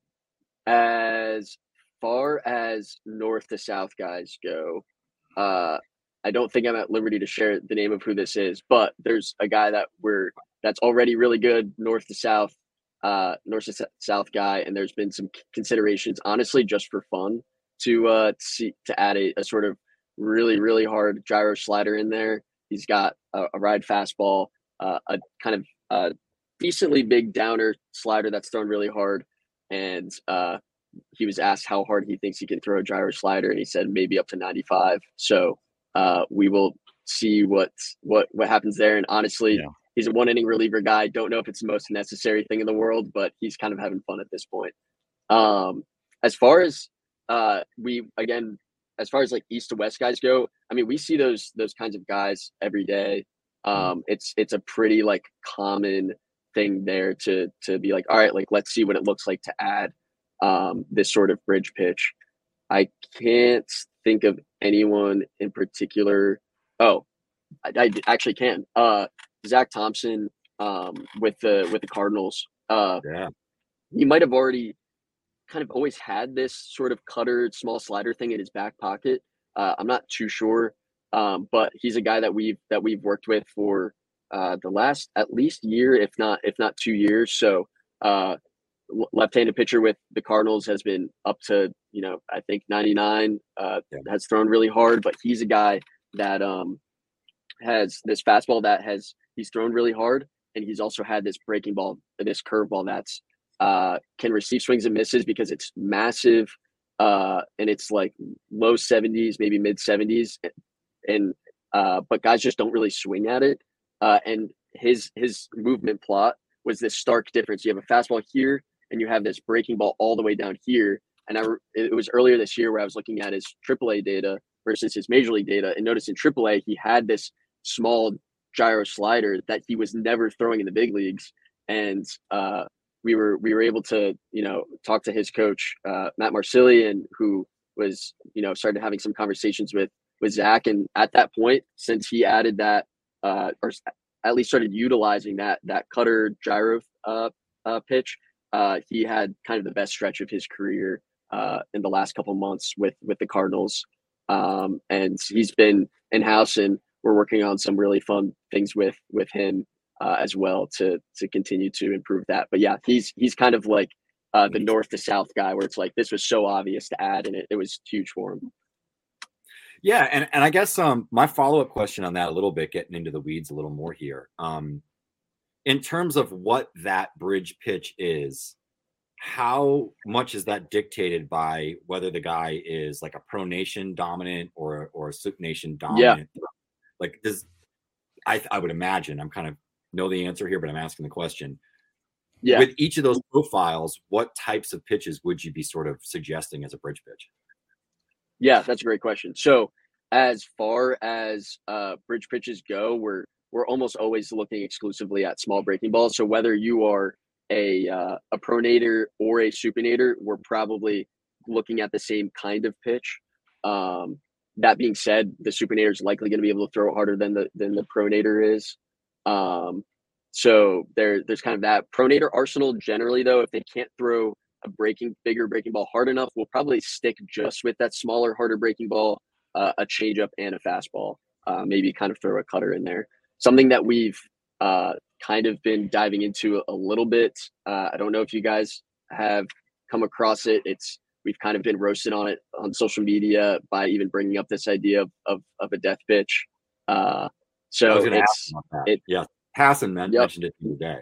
as far as north to south guys go, uh, I don't think I'm at liberty to share the name of who this is, but there's a guy that we're that's already really good north to south. Uh, north to south guy, and there's been some considerations, honestly, just for fun, to uh, see to add a, a sort of really, really hard gyro slider in there. He's got a, a ride fastball, uh, a kind of uh, decently big downer slider that's thrown really hard, and uh, he was asked how hard he thinks he can throw a gyro slider, and he said maybe up to ninety-five. So uh, we will see what what what happens there. And honestly. Yeah. He's a one inning reliever guy. Don't know if it's the most necessary thing in the world, but he's kind of having fun at this point. Um, as far as uh, we, again, as far as like east to west guys go, I mean, we see those, those kinds of guys every day. Um, it's, it's a pretty like common thing there to, to be like, all right, like, let's see what it looks like to add um, this sort of bridge pitch. I can't think of anyone in particular. Oh, I, I actually can. Uh, Zach Thompson um, with the with the Cardinals. Uh, yeah, he might have already kind of always had this sort of cutter, small slider thing in his back pocket. Uh, I'm not too sure, um, but he's a guy that we've that we've worked with for uh, the last at least year, if not if not two years. So, uh, left-handed pitcher with the Cardinals has been up to you know I think ninety-nine. Uh, yeah. Has thrown really hard, but he's a guy that um, has this fastball that has. He's thrown really hard, and he's also had this breaking ball, this curveball that's uh, can receive swings and misses because it's massive, uh, and it's like low seventies, maybe mid seventies, and uh, but guys just don't really swing at it. Uh, and his his movement plot was this stark difference. You have a fastball here, and you have this breaking ball all the way down here. And I, it was earlier this year where I was looking at his triple A data versus his major league data, and noticed in triple A he had this small gyro slider that he was never throwing in the big leagues. And uh, we were we were able to, you know, talk to his coach, uh, Matt Marsilian, who was, you know, started having some conversations with with Zach. And at that point, since he added that, uh, or at least started utilizing that that cutter gyro uh, uh, pitch, uh, he had kind of the best stretch of his career uh, in the last couple months with with the Cardinals. Um, and he's been in-house, and we're working on some really fun things with with him uh, as well to to continue to improve that. But yeah, he's he's kind of like uh, the north to south guy, where it's like this was so obvious to add, and it, it was huge for him. Yeah, and, and I guess um my follow-up question on that a little bit, getting into the weeds a little more here. Um, in terms of what that bridge pitch is, how much is that dictated by whether the guy is like a pronation dominant or or a supination dominant? Yeah. Like does I I would imagine, I'm kind of know the answer here, but I'm asking the question. Yeah. With each of those profiles, what types of pitches would you be sort of suggesting as a bridge pitch? Yeah, that's a great question. So as far as uh, bridge pitches go, we're we're almost always looking exclusively at small breaking balls. So whether you are a uh, a pronator or a supinator, we're probably looking at the same kind of pitch. Um, that being said, the supinator is likely going to be able to throw harder than the than the pronator is. Um, so there there's kind of that pronator arsenal. Generally, though, if they can't throw a breaking bigger breaking ball hard enough, we'll probably stick just with that smaller, harder breaking ball, uh, a changeup and a fastball. Uh, maybe kind of throw a cutter in there. Something that we've uh, kind of been diving into a little bit. Uh, I don't know if you guys have come across it. It's we've kind of been roasted on it on social media by even bringing up this idea of of, of a death pitch. Uh, so it's it, yeah, Hassan yep. mentioned it the other day.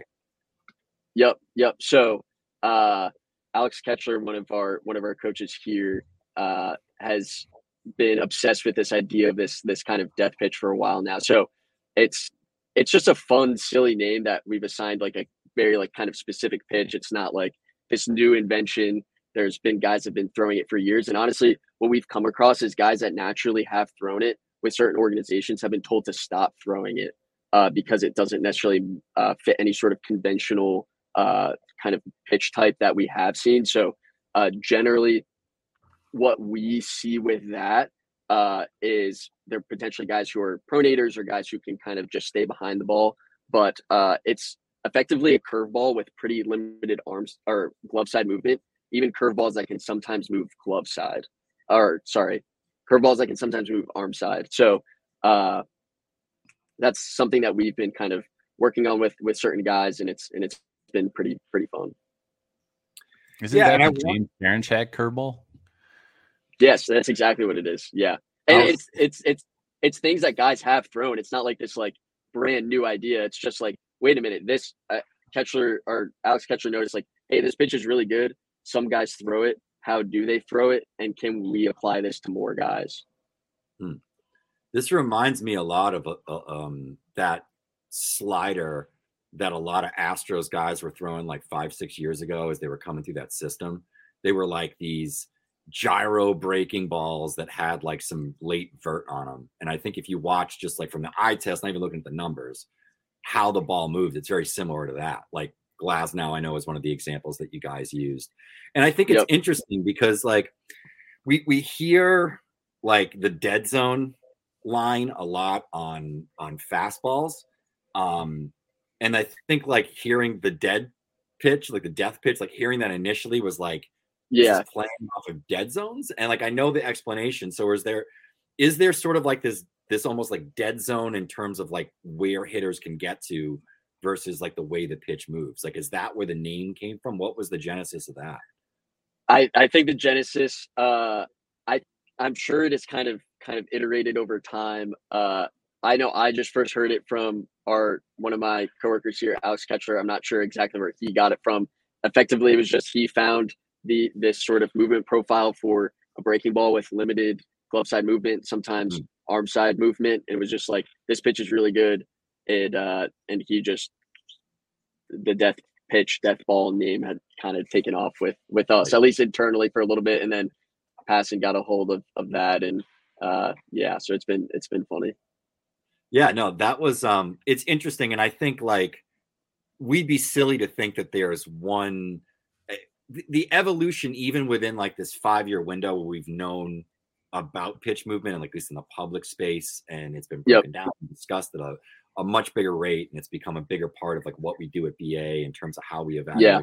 Yep, yep. So. Uh, Alex Ketchler, one of our one of our coaches here, uh, has been obsessed with this idea of this this kind of death pitch for a while now. So it's it's just a fun, silly name that we've assigned like a very like kind of specific pitch. It's not like this new invention. There's been guys that have been throwing it for years, and honestly, what we've come across is guys that naturally have thrown it with certain organizations have been told to stop throwing it uh, because it doesn't necessarily uh, fit any sort of conventional uh, kind of pitch type that we have seen. So uh, generally what we see with that uh, is they're potentially guys who are pronators or guys who can kind of just stay behind the ball, but uh, it's effectively a curveball with pretty limited arms or glove side movement, even curveballs that can sometimes move glove side or sorry, curveballs that can sometimes move arm side. So uh, that's something that we've been kind of working on with, with certain guys, and it's, and it's, been pretty pretty fun. Isn't yeah, that a James Karinchak curveball? Yes, that's exactly what it is. Yeah, and oh. it's it's it's it's things that guys have thrown. It's not like this like brand new idea. It's just like, wait a minute, this uh, Ketchler or Alex Ketchler noticed like, hey, this pitch is really good. Some guys throw it. How do they throw it? And can we apply this to more guys? Hmm. This reminds me a lot of uh, um, that slider that a lot of Astros guys were throwing like five, six years ago as they were coming through that system. They were like these gyro breaking balls that had like some late vert on them. And I think if you watch just like from the eye test, not even looking at the numbers, how the ball moved, it's very similar to that. Like Glasnow, I know, is one of the examples that you guys used. And I think it's yep. interesting because like we we hear like the dead zone line a lot on on fastballs. Um, And I think like hearing the dead pitch, like the death pitch, like hearing that initially was like, yeah, playing off of dead zones. And like, I know the explanation. So is there, is there sort of like this, this almost like dead zone in terms of like where hitters can get to versus like the way the pitch moves? Like, is that where the name came from? What was the genesis of that? I, I think the genesis, uh, I, I'm sure it is kind of, kind of iterated over time. Uh, I know I just first heard it from our one of my coworkers here, Alex Ketchler. I'm not sure exactly where he got it from. Effectively, it was just he found the this sort of movement profile for a breaking ball with limited glove side movement, sometimes mm-hmm. arm side movement. It was just like, this pitch is really good. it uh, and he just the death pitch, death ball name had kind of taken off with with us, at least internally for a little bit, and then Passan got a hold of of that, and uh, yeah, so it's been it's been funny. Yeah, no, that was um, it's interesting, and I think like we'd be silly to think that there's one the, the evolution even within like this five year window where we've known about pitch movement and like at least in the public space, and it's been broken yep. down and discussed at a, a much bigger rate, and it's become a bigger part of like what we do at B A in terms of how we evaluate. Yeah.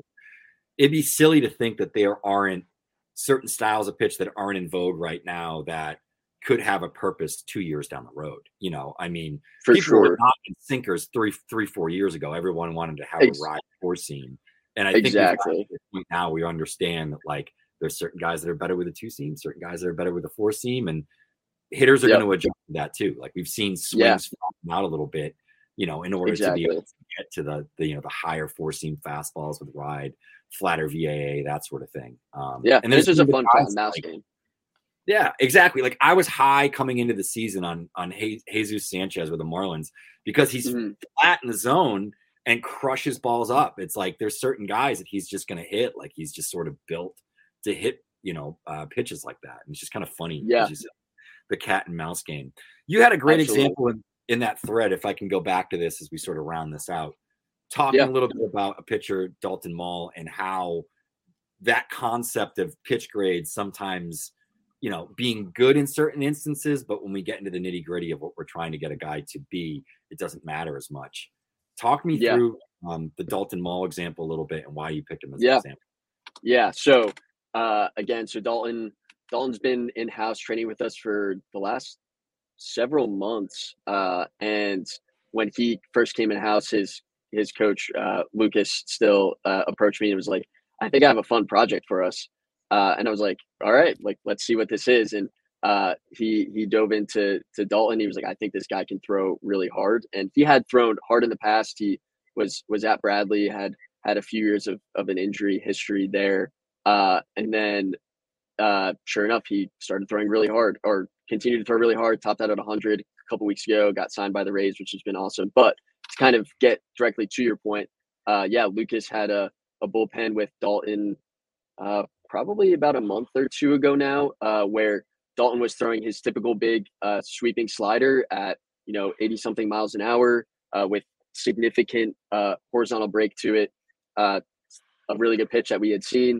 It'd be silly to think that there aren't certain styles of pitch that aren't in vogue right now that could have a purpose two years down the road. You know, I mean, for people sure. were not in sinkers three, three, four years ago. Everyone wanted to have Ex- a ride four seam. And I think exactly now we understand that like there's certain guys that are better with a two seam, certain guys that are better with a four seam, and hitters are yep. going to adjust to that too. Like we've seen swings yeah. out a little bit, you know, in order exactly. to be able to get to the, the, you know, the higher four seam fastballs with ride, flatter V A A, that sort of thing. Um, yeah. And this is a fun mouse like, game. Yeah, exactly. Like I was high coming into the season on, on Jesus Sanchez with the Marlins because he's mm-hmm. flat in the zone and crushes balls up. It's like there's certain guys that he's just going to hit. Like he's just sort of built to hit, you know, uh, pitches like that. And it's just kind of funny. Yeah. Just, the cat and mouse game. You had a great Absolutely. example in, in that thread. If I can go back to this as we sort of round this out, talking yeah. a little bit about a pitcher, Dalton Mall, and how that concept of pitch grades sometimes, you know, being good in certain instances, but when we get into the nitty gritty of what we're trying to get a guy to be, it doesn't matter as much. Talk me yeah. through um, the Dalton Mall example a little bit and why you picked him as yeah. an example. Yeah. So uh, again, so Dalton, Dalton's been in-house training with us for the last several months. Uh, and when he first came in-house, his his coach, uh, Lucas, still uh, approached me and was like, I think I have a fun project for us. Uh, and I was like, all right, like, let's see what this is. And uh, he he dove into to Dalton. He was like, I think this guy can throw really hard. And he had thrown hard in the past. He was was at Bradley, had had a few years of, of an injury history there. Uh, and then Uh, sure enough, he started throwing really hard or continued to throw really hard, topped out at one hundred a couple weeks ago, got signed by the Rays, which has been awesome. But to kind of get directly to your point, uh, yeah, Lucas had a, a bullpen with Dalton uh, probably about a month or two ago now, uh, where Dalton was throwing his typical big uh, sweeping slider at, you know, eighty something miles an hour uh, with significant uh, horizontal break to it. Uh, a really good pitch that we had seen,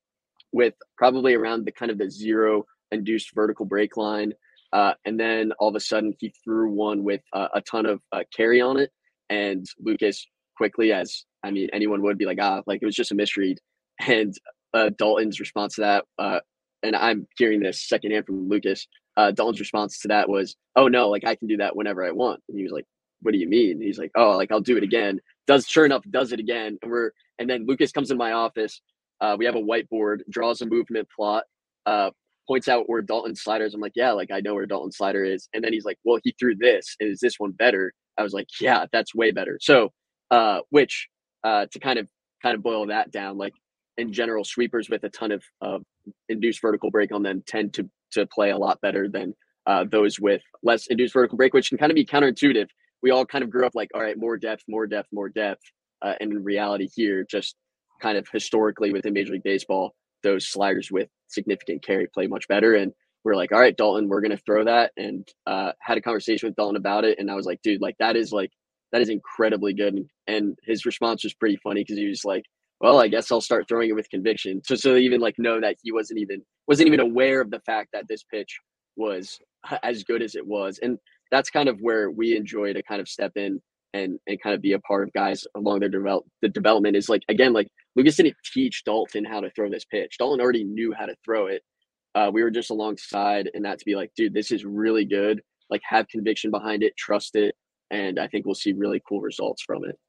with probably around the kind of the zero induced vertical break line. Uh, and then all of a sudden he threw one with uh, a ton of uh, carry on it. And Lucas quickly, as I mean, anyone would be like, ah, like it was just a misread. And uh, Dalton's response to that, uh, and I'm hearing this secondhand from Lucas, uh, Dalton's response to that was, oh no, like I can do that whenever I want. And he was like, what do you mean? And he's like, oh, like I'll do it again. Does sure enough, does it again. And we're, and then Lucas comes in my office. Uh, we have a whiteboard, draws a movement plot, uh, points out where Dalton's slider is. I'm like, yeah, like I know where Dalton's slider is. And then he's like, well, he threw this. Is this one better? I was like, yeah, that's way better. So, uh, which uh, to kind of kind of boil that down, like in general, sweepers with a ton of uh, induced vertical break on them tend to to play a lot better than uh, those with less induced vertical break, which can kind of be counterintuitive. We all kind of grew up like, all right, more depth, more depth, more depth. Uh, and in reality here, just kind of historically within Major League Baseball, those sliders with significant carry play much better. And we're like, all right, Dalton, we're going to throw that. And uh, had a conversation with Dalton about it. And I was like, dude, like that is like, that is incredibly good. And his response was pretty funny because he was like, well, I guess I'll start throwing it with conviction. So, so they even like know that he wasn't even, wasn't even aware of the fact that this pitch was as good as it was. And that's kind of where we enjoy to kind of step in and and kind of be a part of guys along their develop the development is like, again, like Lucas didn't teach Dalton how to throw this pitch. Dalton already knew how to throw it. Uh, we were just alongside and that to be like, dude, this is really good. Like have conviction behind it, trust it. And I think we'll see really cool results from it.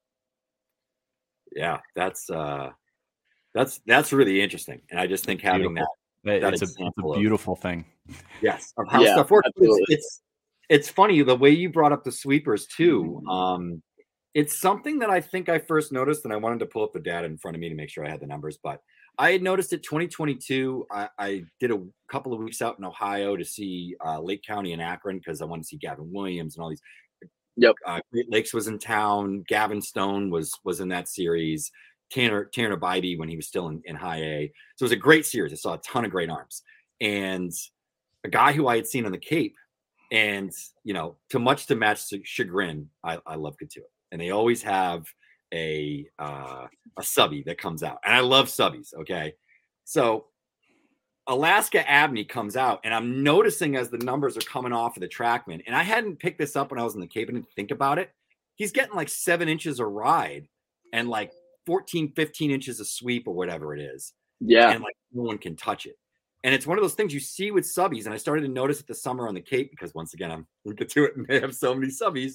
Yeah, that's uh, that's that's really interesting. And I just think having beautiful. that, that it's, a, it's a beautiful of, thing. Yes. Of how yeah, stuff works. It's, it's It's funny the way you brought up the sweepers too. Um, it's something that I think I first noticed, and I wanted to pull up the data in front of me to make sure I had the numbers. But I had noticed it twenty twenty-two. I, I did a couple of weeks out in Ohio to see uh, Lake County and Akron because I wanted to see Gavin Williams and all these Yep. Uh, Great Lakes was in town. Gavin Stone was was in that series. Tanner Tanner Bybee when he was still in, in high A. So it was a great series. I saw a ton of great arms. And a guy who I had seen on the Cape, and, you know, to much to Matt's chagrin, I, I love Couture. And they always have a uh, a subby that comes out. And I love subbies, okay? So Alaska Abney comes out, and I'm noticing as the numbers are coming off of the TrackMan, and I hadn't picked this up when I was in the Cape and didn't think about it. He's getting like seven inches of ride and like fourteen, fifteen inches of sweep or whatever it is. Yeah. And like no one can touch it. And it's one of those things you see with subbies. And I started to notice it this summer on the Cape because once again, I'm we'll get to it and they have so many subbies.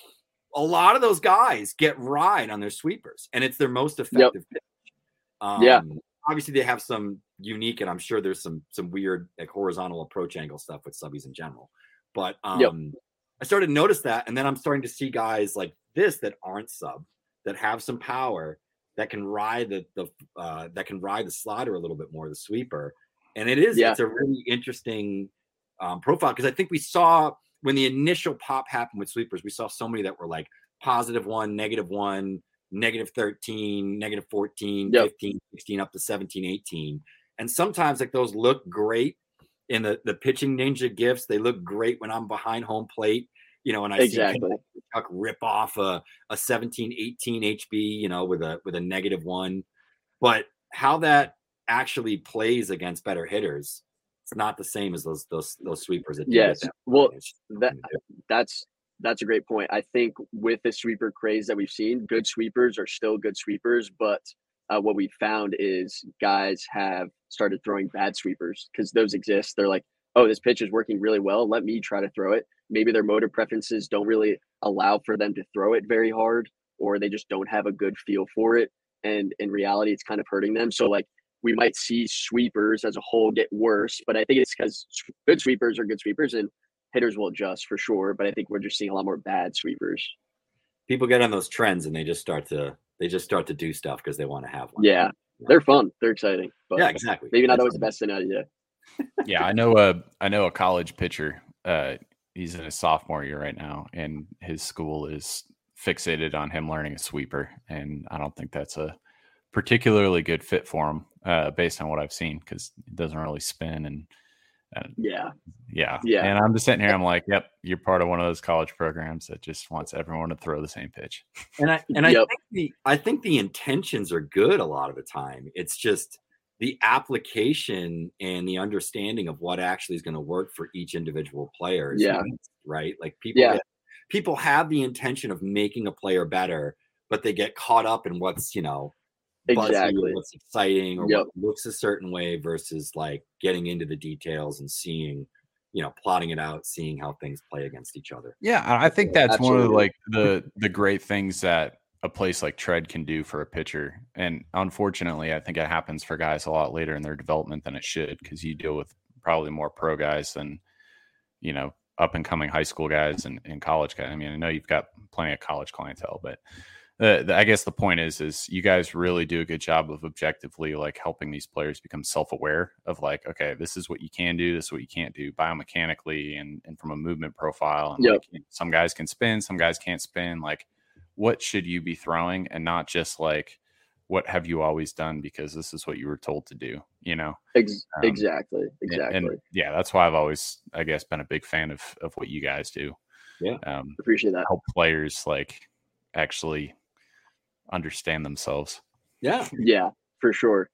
A lot of those guys get ride on their sweepers, and it's their most effective pitch. Um, yeah. Obviously they have some unique, and I'm sure there's some some weird like horizontal approach angle stuff with subbies in general. But um, yep. I started to notice that, and then I'm starting to see guys like this that aren't sub, that have some power, that can ride the the uh, that can ride the slider a little bit more, the sweeper. And it is yeah. it's a really interesting um, profile, because I think we saw when the initial pop happened with sweepers, we saw so many that were like positive one, negative one, negative thirteen, negative fourteen, yep. fifteen, sixteen, up to seventeen, eighteen. And sometimes like those look great in the, the pitching ninja gifts. They look great when I'm behind home plate, you know, and I exactly. see Chuck rip off a, a seventeen, eighteen H B, you know, with a, with a negative one. But how that actually plays against better hitters, it's not the same as those, those, those sweepers. That yes. That well, that, that's, That's a great point. I think with the sweeper craze that we've seen, good sweepers are still good sweepers. But uh, what we found is guys have started throwing bad sweepers because those exist. They're like, oh, this pitch is working really well. Let me try to throw it. Maybe their motor preferences don't really allow for them to throw it very hard, or they just don't have a good feel for it. And in reality, it's kind of hurting them. So like we might see sweepers as a whole get worse, but I think it's because good sweepers are good sweepers and hitters will adjust for sure, but I think we're just seeing a lot more bad sweepers. People get on those trends and they just start to they just start to do stuff because they want to have one. Yeah, they're fun, they're exciting. But yeah, exactly. Maybe not That's always the best thing idea. Yeah, I know a I know a college pitcher. Uh, he's in his sophomore year right now, and his school is fixated on him learning a sweeper, and I don't think that's a particularly good fit for him, uh, based on what I've seen, because it doesn't really spin and. And yeah. Yeah. Yeah. And I'm just sitting here. I'm like, yep, you're part of one of those college programs that just wants everyone to throw the same pitch. And I and Yep. I think the I think the intentions are good a lot of the time. It's just the application and the understanding of what actually is going to work for each individual player. Is Yeah. nice, right. Like people, Yeah. get, people have the intention of making a player better, but they get caught up in what's, you know, buzzy, Exactly. what's exciting, or Yep. what looks a certain way versus like getting into the details and seeing, you know, plotting it out, seeing how things play against each other. Yeah, I think that's one of the, Absolutely. like the the great things that a place like Tread can do for a pitcher. And unfortunately, I think it happens for guys a lot later in their development than it should, because you deal with probably more pro guys than, you know, up and coming high school guys and, and college guys. I mean, I know you've got plenty of college clientele, but Uh, the, I guess the point is, is you guys really do a good job of objectively like helping these players become self-aware of like, okay, this is what you can do, this is what you can't do biomechanically and, and from a movement profile. And Yep. like, you know, some guys can spin, some guys can't spin. Like, what should you be throwing, and not just like, what have you always done because this is what you were told to do, you know? Ex- Um, exactly. And- Exactly. And, yeah, that's why I've always, I guess, been a big fan of of what you guys do. Yeah. Um, Appreciate that. help players like actually understand themselves. Yeah. Yeah, for sure.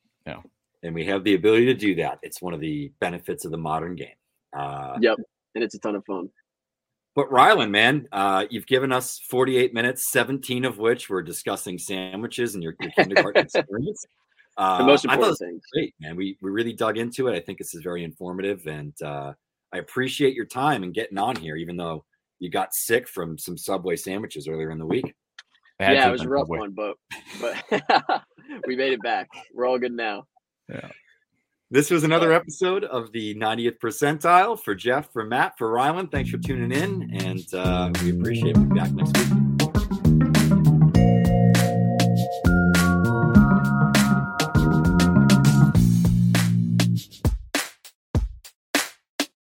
And we have the ability to do that. It's one of the benefits of the modern game. Uh, Yep. And it's a ton of fun. But Rylan, man, uh, you've given us forty-eight minutes, seventeen of which we're discussing sandwiches and your, your kindergarten experience. Uh, The most I thought important this was thing. great, man. We we really dug into it. I think this is very informative, and uh, I appreciate your time and getting on here, even though you got sick from some Subway sandwiches earlier in the week. had to Yeah, have it was a been rough Subway. one, but but we made it back. We're all good now. Yeah. This was another episode of the ninetieth percentile. For Jeff, for Matt, for Rylan, thanks for tuning in, and uh, we appreciate it. We'll be back next week.